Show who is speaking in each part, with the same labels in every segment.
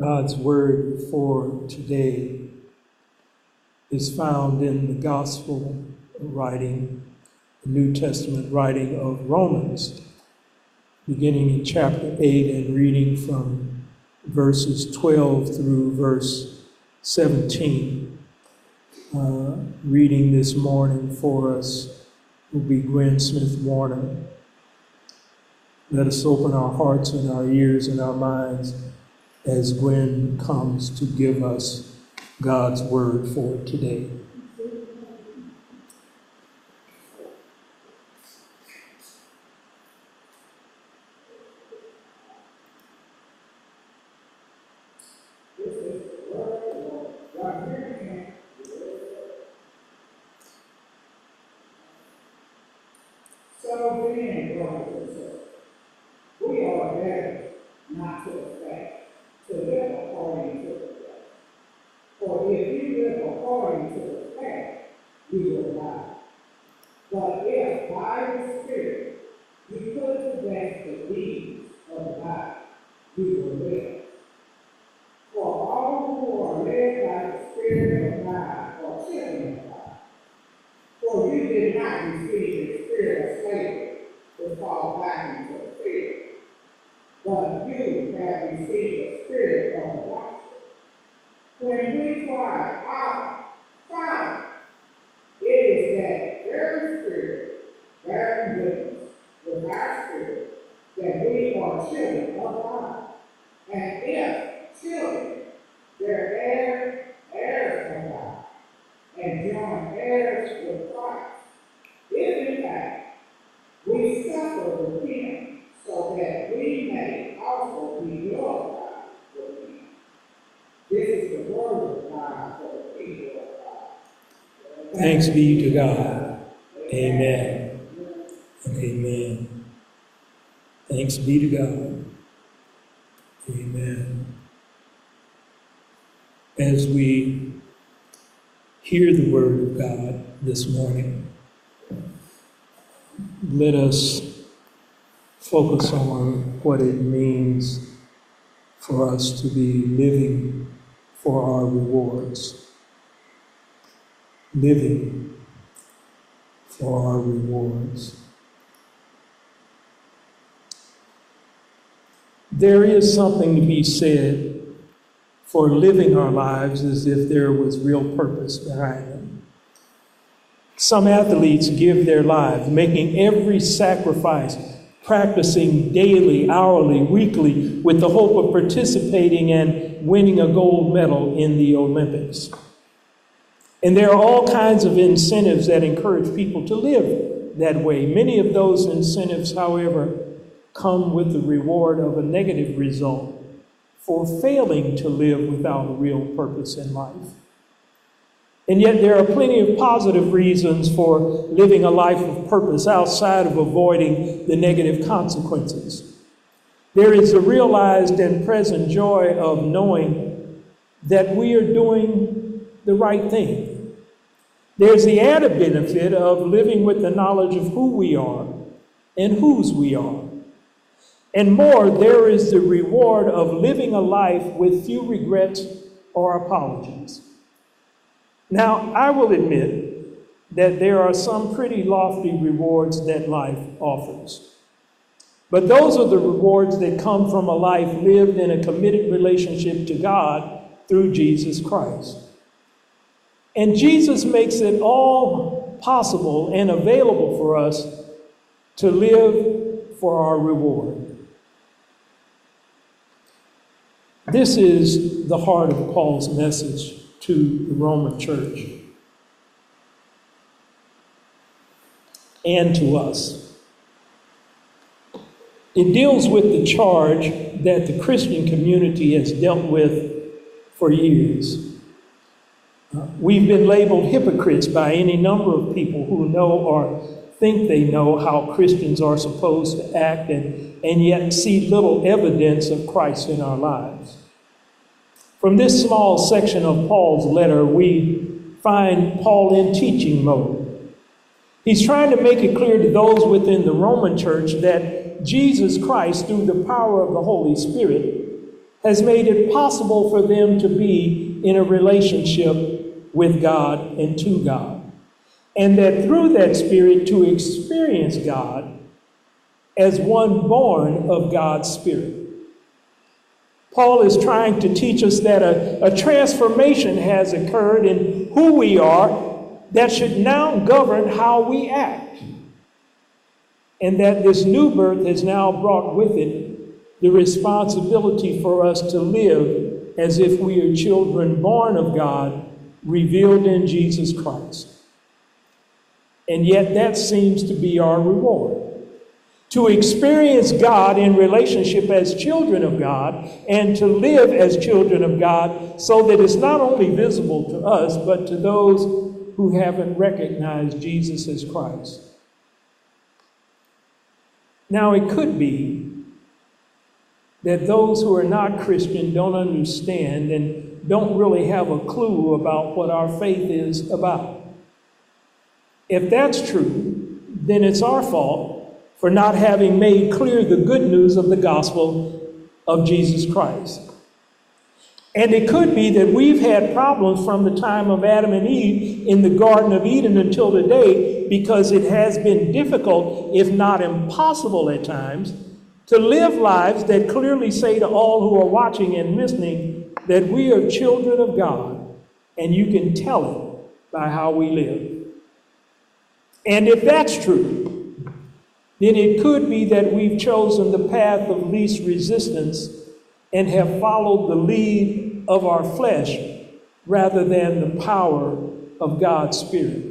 Speaker 1: God's word for today is found in the gospel writing, the New Testament writing of Romans, beginning in chapter 8 and reading from verses 12 through verse 17. Reading this morning for us will be Gwen Smith Warner. Let us open our hearts and our ears and our minds as Gwen comes to give us God's word for today.
Speaker 2: So then, brothers and sisters, we are better not to expect to live according to the flesh. For if you live according to the flesh, you will die. But if by the Spirit you put to death the deeds of the body, you will live. For all who are led by the Spirit of God are children of God. For you did not receive the spirit of slavery to fall back into fear, but you have received the spirit of adoption. When we cry, Abba, Father, it is that very spirit bearing witness with our spirit that we are children of God. And if children, they're heirs of God, and joint heirs with Christ, if in fact we suffer with him, so that we may also be glorified with him. This is the word of God for the people of God.
Speaker 1: Thanks be to God. Amen. And amen. Thanks be to God. Amen. As we hear the word of God this morning, let us focus on what it means for us to be living for our rewards. Living for our rewards. There is something to be said for living our lives as if there was real purpose behind them. Some athletes give their lives, making every sacrifice, practicing daily, hourly, weekly, with the hope of participating and winning a gold medal in the Olympics. And there are all kinds of incentives that encourage people to live that way. Many of those incentives, however, come with the reward of a negative result for failing to live without a real purpose in life. And yet there are plenty of positive reasons for living a life of purpose outside of avoiding the negative consequences. There is a realized and present joy of knowing that we are doing the right thing. There's the added benefit of living with the knowledge of who we are and whose we are. And more, there is the reward of living a life with few regrets or apologies. Now, I will admit that there are some pretty lofty rewards that life offers. But those are the rewards that come from a life lived in a committed relationship to God through Jesus Christ. And Jesus makes it all possible and available for us to live for our reward. This is the heart of Paul's message to the Roman church and to us. It deals with the charge that the Christian community has dealt with for years. We've been labeled hypocrites by any number of people who know or think they know how Christians are supposed to act and yet see little evidence of Christ in our lives. From this small section of Paul's letter, we find Paul in teaching mode. He's trying to make it clear to those within the Roman church that Jesus Christ, through the power of the Holy Spirit, has made it possible for them to be in a relationship with God and to God. And that through that Spirit to experience God as one born of God's Spirit. Paul is trying to teach us that a transformation has occurred in who we are that should now govern how we act. And that this new birth has now brought with it the responsibility for us to live as if we are children born of God, revealed in Jesus Christ. And yet that seems to be our reward. To experience God in relationship as children of God and to live as children of God so that it's not only visible to us, but to those who haven't recognized Jesus as Christ. Now, it could be that those who are not Christian don't understand and don't really have a clue about what our faith is about. If that's true, then it's our fault for not having made clear the good news of the gospel of Jesus Christ. And it could be that we've had problems from the time of Adam and Eve in the Garden of Eden until today because it has been difficult, if not impossible at times, to live lives that clearly say to all who are watching and listening that we are children of God, and you can tell it by how we live. And if that's true, then it could be that we've chosen the path of least resistance and have followed the lead of our flesh rather than the power of God's Spirit.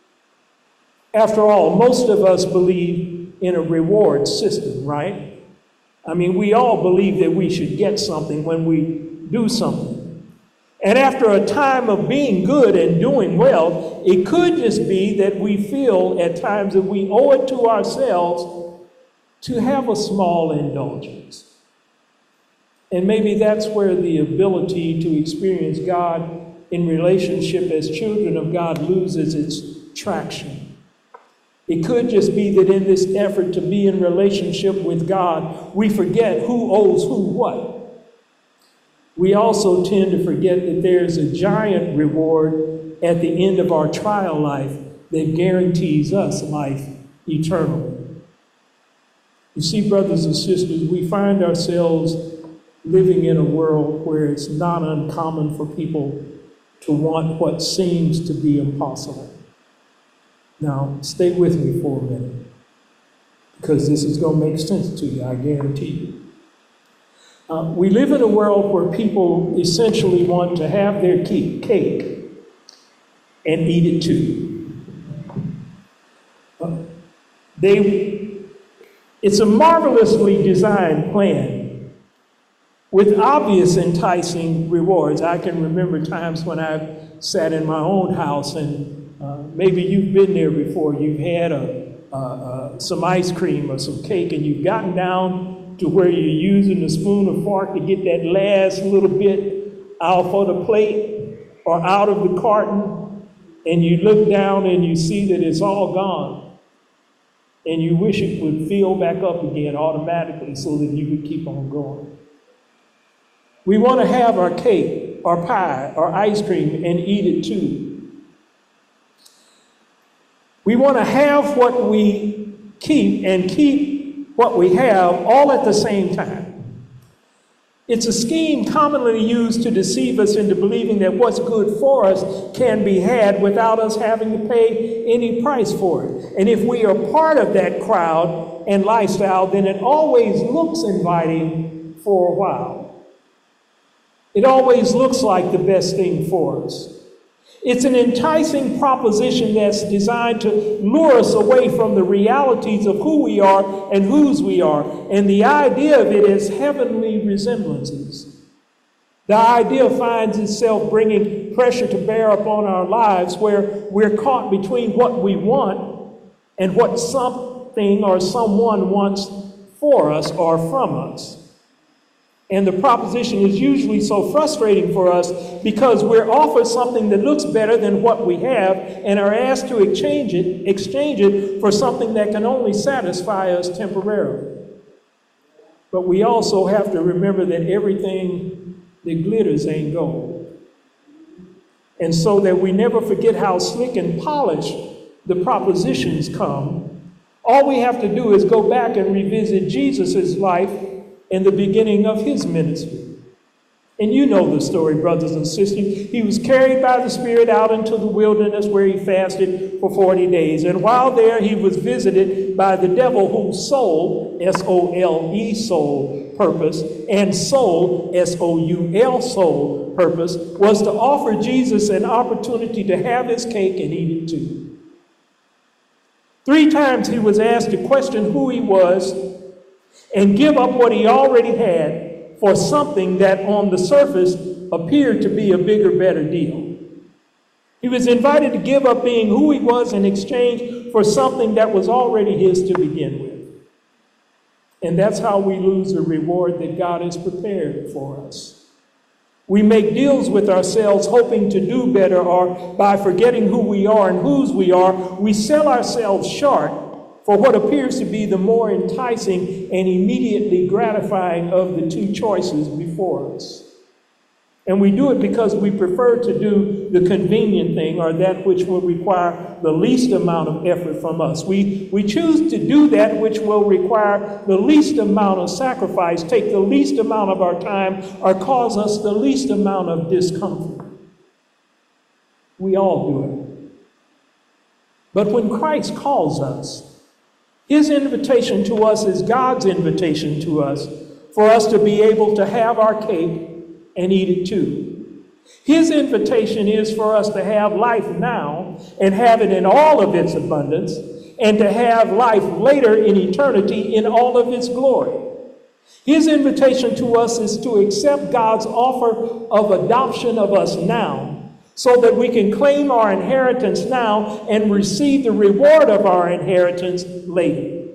Speaker 1: After all, most of us believe in a reward system, right? I mean, we all believe that we should get something when we do something. And after a time of being good and doing well, it could just be that we feel at times that we owe it to ourselves to have a small indulgence. And maybe that's where the ability to experience God in relationship as children of God loses its traction. It could just be that in this effort to be in relationship with God, we forget who owes who what. We also tend to forget that there's a giant reward at the end of our trial life that guarantees us life eternally. You see, brothers and sisters, we find ourselves living in a world where it's not uncommon for people to want what seems to be impossible. Now, stay with me for a minute, because this is going to make sense to you, I guarantee you. We live in a world where people essentially want to have their cake and eat it too. It's a marvelously designed plan with obvious enticing rewards. I can remember times when I've sat in my own house and maybe you've been there before. You've had some ice cream or some cake and you've gotten down to where you're using a spoon or fork to get that last little bit out for the plate or out of the carton, and you look down and you see that it's all gone, and you wish it would fill back up again automatically so that you could keep on going. We want to have our cake, our pie, our ice cream, and eat it too. We want to have what we keep and keep what we have all at the same time. It's a scheme commonly used to deceive us into believing that what's good for us can be had without us having to pay any price for it. And if we are part of that crowd and lifestyle, then it always looks inviting for a while. It always looks like the best thing for us. It's an enticing proposition that's designed to lure us away from the realities of who we are and whose we are. And the idea of it is heavenly resemblances. The idea finds itself bringing pressure to bear upon our lives where we're caught between what we want and what something or someone wants for us or from us. And the proposition is usually so frustrating for us because we're offered something that looks better than what we have and are asked to exchange it for something that can only satisfy us temporarily. But we also have to remember that everything that glitters ain't gold. And so that we never forget how slick and polished the propositions come, all we have to do is go back and revisit Jesus' life and the beginning of his ministry. And you know the story, brothers and sisters. He was carried by the Spirit out into the wilderness where he fasted for 40 days. And while there, he was visited by the devil, whose soul, S-O-L-E, soul purpose, and soul, S-O-U-L, soul purpose, was to offer Jesus an opportunity to have his cake and eat it too. 3 times he was asked to question who he was and give up what he already had for something that on the surface appeared to be a bigger, better deal. He was invited to give up being who he was in exchange for something that was already his to begin with. And that's how we lose the reward that God has prepared for us. We make deals with ourselves hoping to do better, or by forgetting who we are and whose we are, we sell ourselves short for what appears to be the more enticing and immediately gratifying of the 2 choices before us. And we do it because we prefer to do the convenient thing, or that which will require the least amount of effort from us. We choose to do that which will require the least amount of sacrifice, take the least amount of our time, or cause us the least amount of discomfort. We all do it. But when Christ calls us, his invitation to us is God's invitation to us, for us to be able to have our cake and eat it too. His invitation is for us to have life now and have it in all of its abundance, and to have life later in eternity in all of its glory. His invitation to us is to accept God's offer of adoption of us now, so that we can claim our inheritance now and receive the reward of our inheritance later.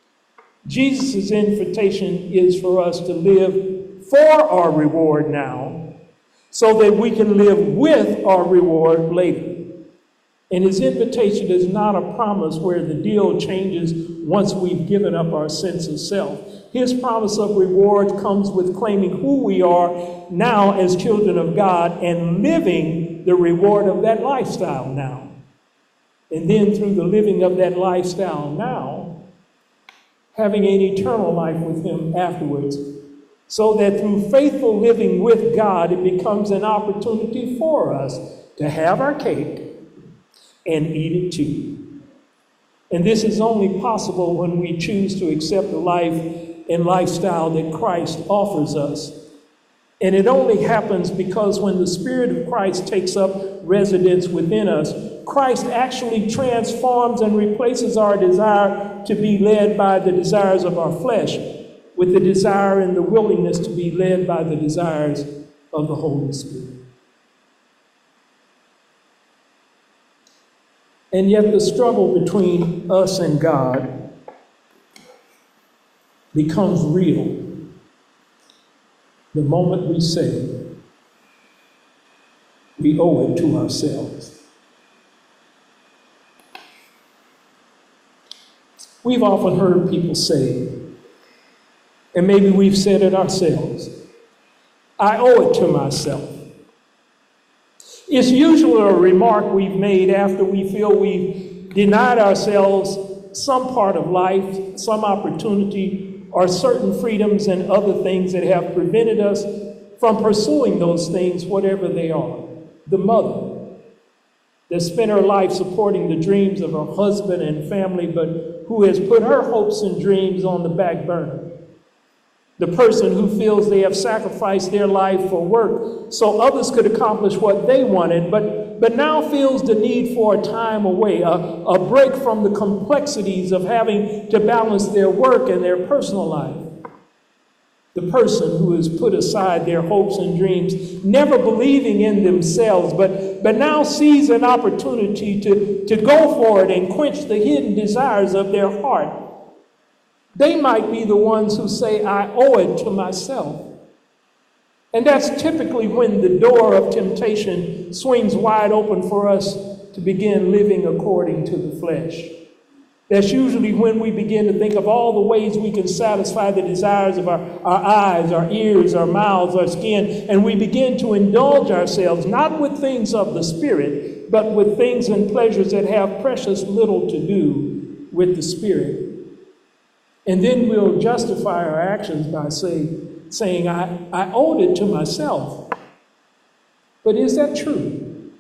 Speaker 1: Jesus' invitation is for us to live for our reward now, so that we can live with our reward later. And his invitation is not a promise where the deal changes once we've given up our sense of self. His promise of reward comes with claiming who we are now as children of God and living the reward of that lifestyle now. And then through the living of that lifestyle now, having an eternal life with him afterwards, so that through faithful living with God, it becomes an opportunity for us to have our cake and eat it too. And this is only possible when we choose to accept the life and lifestyle that Christ offers us. And it only happens because when the Spirit of Christ takes up residence within us, Christ actually transforms and replaces our desire to be led by the desires of our flesh with the desire and the willingness to be led by the desires of the Holy Spirit. And yet the struggle between us and God becomes real the moment we say we owe it to ourselves. We've often heard people say, and maybe we've said it ourselves, I owe it to myself. It's usually a remark we've made after we feel we've denied ourselves some part of life, some opportunity, or certain freedoms and other things that have prevented us from pursuing those things, whatever they are. The mother that spent her life supporting the dreams of her husband and family, but who has put her hopes and dreams on the back burner. The person who feels they have sacrificed their life for work so others could accomplish what they wanted, but now feels the need for a time away, a break from the complexities of having to balance their work and their personal life. The person who has put aside their hopes and dreams, never believing in themselves, but now sees an opportunity to go for it and quench the hidden desires of their heart. They might be the ones who say, I owe it to myself. And that's typically when the door of temptation swings wide open for us to begin living according to the flesh. That's usually when we begin to think of all the ways we can satisfy the desires of our eyes, our ears, our mouths, our skin, and we begin to indulge ourselves, not with things of the Spirit, but with things and pleasures that have precious little to do with the Spirit. And then we'll justify our actions by saying, I owed it to myself. But is that true?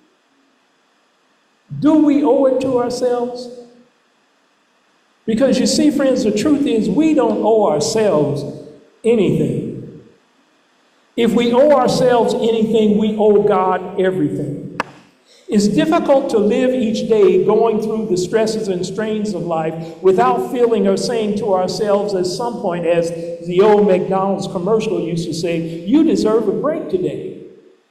Speaker 1: Do we owe it to ourselves? Because you see, friends, the truth is we don't owe ourselves anything. If we owe ourselves anything, we owe God everything. It's difficult to live each day going through the stresses and strains of life without feeling or saying to ourselves at some point, as the old McDonald's commercial used to say, you deserve a break today.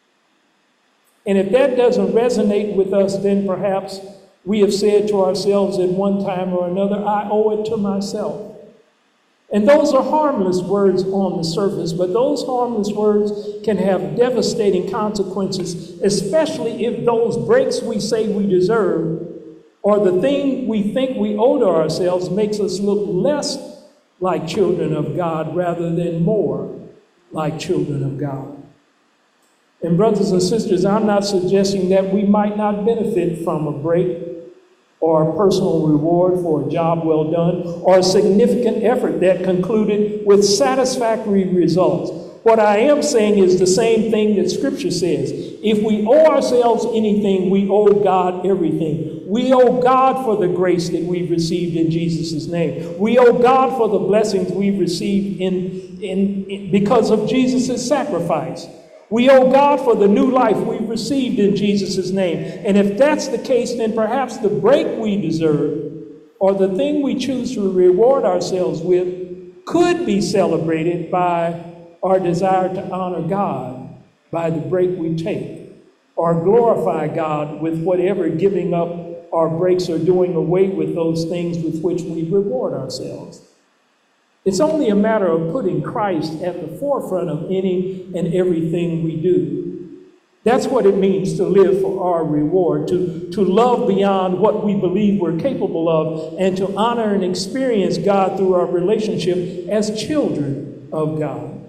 Speaker 1: And if that doesn't resonate with us, then perhaps we have said to ourselves at one time or another, I owe it to myself. And those are harmless words on the surface, but those harmless words can have devastating consequences, especially if those breaks we say we deserve or the thing we think we owe to ourselves makes us look less like children of God rather than more like children of God. And brothers and sisters, I'm not suggesting that we might not benefit from a break or a personal reward for a job well done, or a significant effort that concluded with satisfactory results. What I am saying is the same thing that Scripture says. If we owe ourselves anything, we owe God everything. We owe God for the grace that we've received in Jesus' name. We owe God for the blessings we've received because of Jesus' sacrifice. We owe God for the new life we've received in Jesus' name. And if that's the case, then perhaps the break we deserve or the thing we choose to reward ourselves with could be celebrated by our desire to honor God by the break we take, or glorify God with whatever giving up our breaks or doing away with those things with which we reward ourselves. It's only a matter of putting Christ at the forefront of any and everything we do. That's what it means to live for our reward, to love beyond what we believe we're capable of, and to honor and experience God through our relationship as children of God.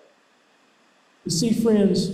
Speaker 1: You see, friends,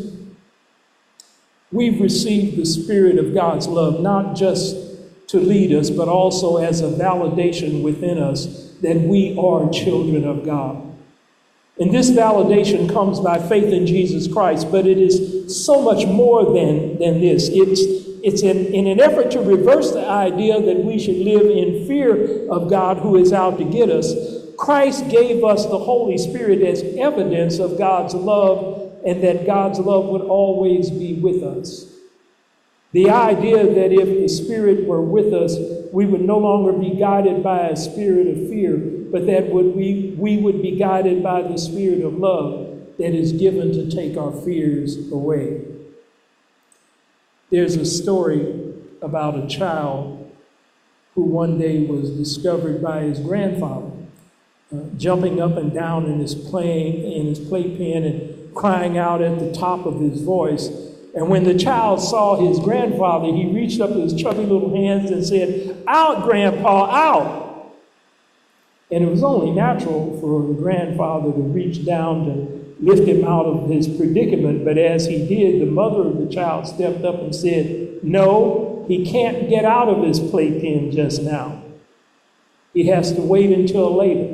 Speaker 1: we've received the Spirit of God's love, not just to lead us, but also as a validation within us that we are children of God. And this validation comes by faith in Jesus Christ, but it is so much more than this. It's in an effort to reverse the idea that we should live in fear of God who is out to get us. Christ gave us the Holy Spirit as evidence of God's love, and that God's love would always be with us. The idea that if the Spirit were with us, we would no longer be guided by a spirit of fear, but that we would be guided by the Spirit of love that is given to take our fears away. There's a story about a child who one day was discovered by his grandfather jumping up and down in his playpen and crying out at the top of his voice. And when the child saw his grandfather, he reached up his chubby little hands and said, "Out, Grandpa, out!" And it was only natural for the grandfather to reach down to lift him out of his predicament. But as he did, the mother of the child stepped up and said, "No, he can't get out of his playpen just now. He has to wait until later."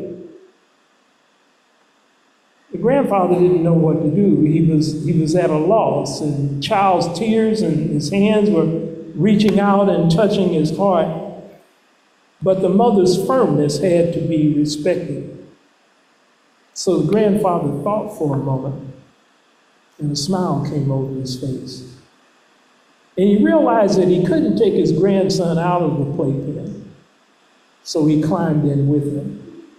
Speaker 1: The grandfather didn't know what to do. He was at a loss, and the child's tears and his hands were reaching out and touching his heart. But the mother's firmness had to be respected. So the grandfather thought for a moment, and a smile came over his face. And he realized that he couldn't take his grandson out of the playpen, so he climbed in with him.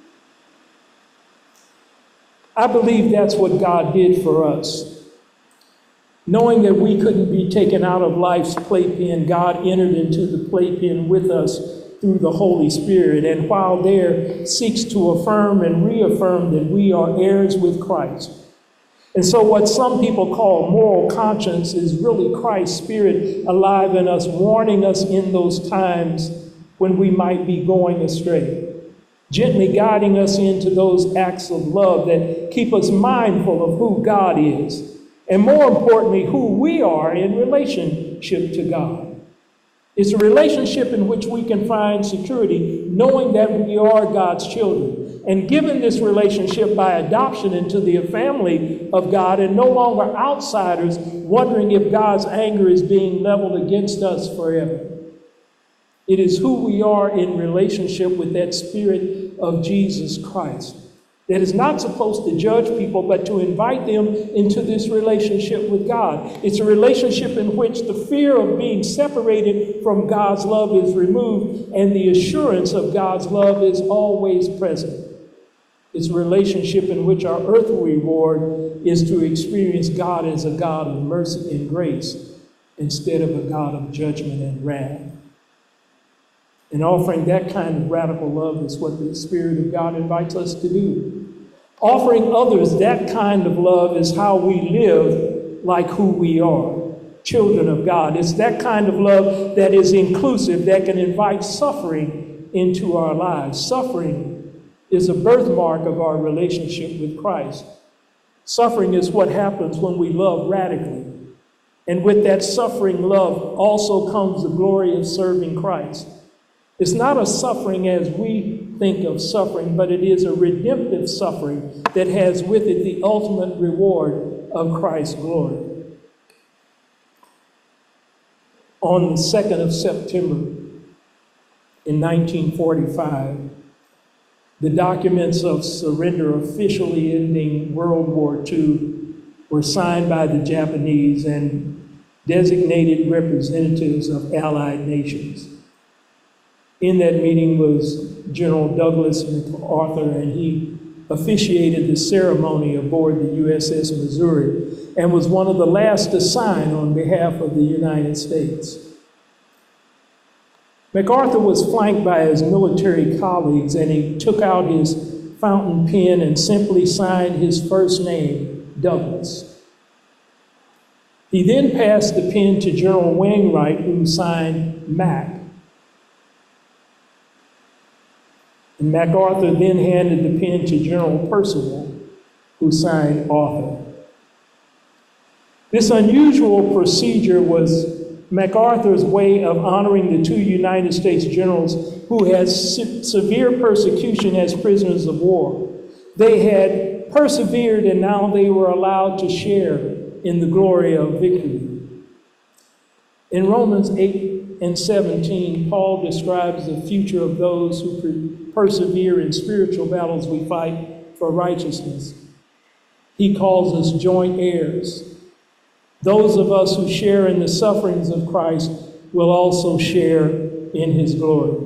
Speaker 1: I believe that's what God did for us. Knowing that we couldn't be taken out of life's playpen, God entered into the playpen with us through the Holy Spirit, and while there, seeks to affirm and reaffirm that we are heirs with Christ. And so what some people call moral conscience is really Christ's Spirit alive in us, warning us in those times when we might be going astray, gently guiding us into those acts of love that keep us mindful of who God is, and more importantly, who we are in relationship to God. It's a relationship in which we can find security, knowing that we are God's children, and given this relationship by adoption into the family of God, and no longer outsiders wondering if God's anger is being leveled against us forever. It is who we are in relationship with that Spirit of Jesus Christ that is not supposed to judge people, but to invite them into this relationship with God. It's a relationship in which the fear of being separated from God's love is removed, and the assurance of God's love is always present. It's a relationship in which our earthly reward is to experience God as a God of mercy and grace instead of a God of judgment and wrath. And offering that kind of radical love is what the Spirit of God invites us to do. Offering others that kind of love is how we live like who we are, children of God. It's that kind of love that is inclusive, that can invite suffering into our lives. Suffering is a birthmark of our relationship with Christ. Suffering is what happens when we love radically. And with that suffering love also comes the glory of serving Christ. It's not a suffering as we think of suffering, but it is a redemptive suffering that has with it the ultimate reward of Christ's glory. On the 2nd of September in 1945, the documents of surrender officially ending World War II were signed by the Japanese and designated representatives of allied nations. In that meeting was General Douglas MacArthur, and he officiated the ceremony aboard the USS Missouri and was one of the last to sign on behalf of the United States. MacArthur was flanked by his military colleagues, and he took out his fountain pen and simply signed his first name, Douglas. He then passed the pen to General Wainwright, who signed Mac. And MacArthur then handed the pen to General Percival, who signed Arthur. This unusual procedure was MacArthur's way of honoring the two United States generals who had severe persecution as prisoners of war. They had persevered, and now they were allowed to share in the glory of victory. In Romans 8:17, Paul describes the future of those who persevere in spiritual battles we fight for righteousness. He calls us joint heirs. Those of us who share in the sufferings of Christ will also share in his glory.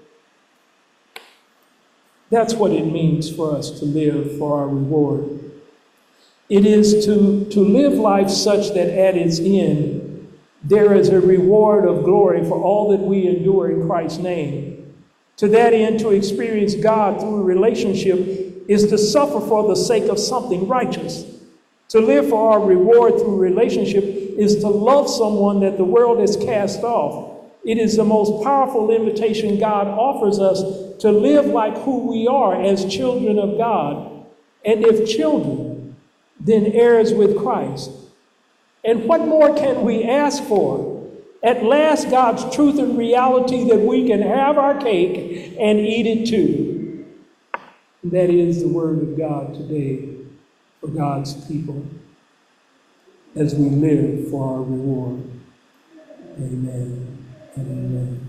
Speaker 1: That's what it means for us to live for our reward. It is to live life such that at its end, there is a reward of glory for all that we endure in Christ's name. To that end, to experience God through a relationship is to suffer for the sake of something righteous. To live for our reward through relationship is to love someone that the world has cast off. It is the most powerful invitation God offers us to live like who we are as children of God. And if children, then heirs with Christ. And what more can we ask for? At last, God's truth and reality that we can have our cake and eat it too. That is the word of God today for God's people as we live for our reward. Amen and amen.